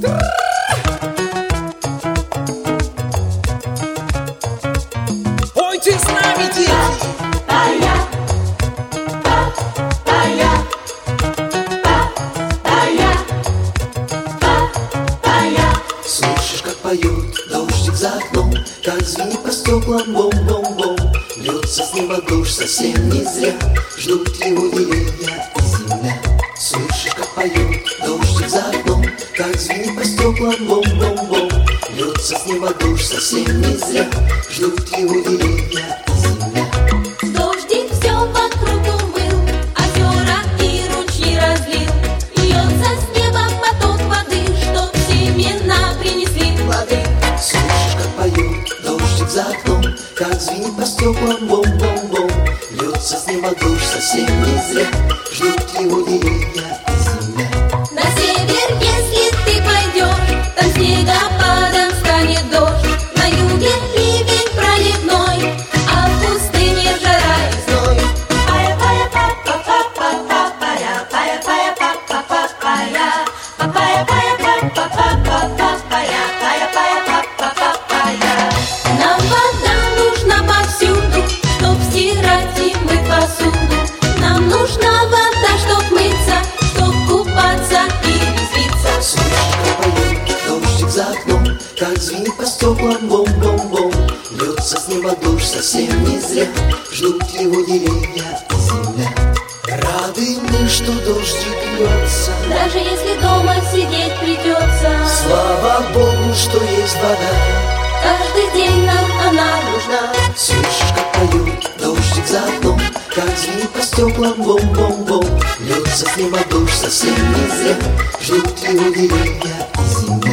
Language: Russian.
Пойте с нами, дети! Слышишь, как поет дождик за окном, как звенит по стеклам бом-бом-бом. Льется с неба дождь совсем не зря, ждут его деревья и земля. Слышишь, как поет дождик за окном, как звенит по стеклам бом-бом-бом. Льется с неба дождь совсем не зря, ждут его деревья и земля. Дождик все вокруг умыл, озера и ручьи разлил. Льется с неба поток воды, чтоб семена принесли плоды. Слышишь, как поет дождик за окном, как звенит по стеклам бом-бом-бом. Льется с неба дождь совсем не зря, ждут его деревья и земля. На север, если ты пойдешь, там снегопадом станет дождь. На юге ливень проливной, а в пустыне жара и зной. Нам вода нужна повсюду, чтоб стирать и мыть посуду. Нам нужна вода, чтоб мыться, чтоб купаться и резвиться. Слышишь, как поет дождик за окном, как звенит по стеклам бом-бом-бом. Льется с неба дождь совсем не зря, ждут его деревья и земля. Рады мы, что дождик льется, Даже если дома сидеть придется, слава Богу, что есть вода. каждый день нам она нужна. Слышишь, как поет дождик за окном, как звенит по стеклам бом-бом-бом. Льется с неба дождь совсем не зря, ждут его деревья и земля.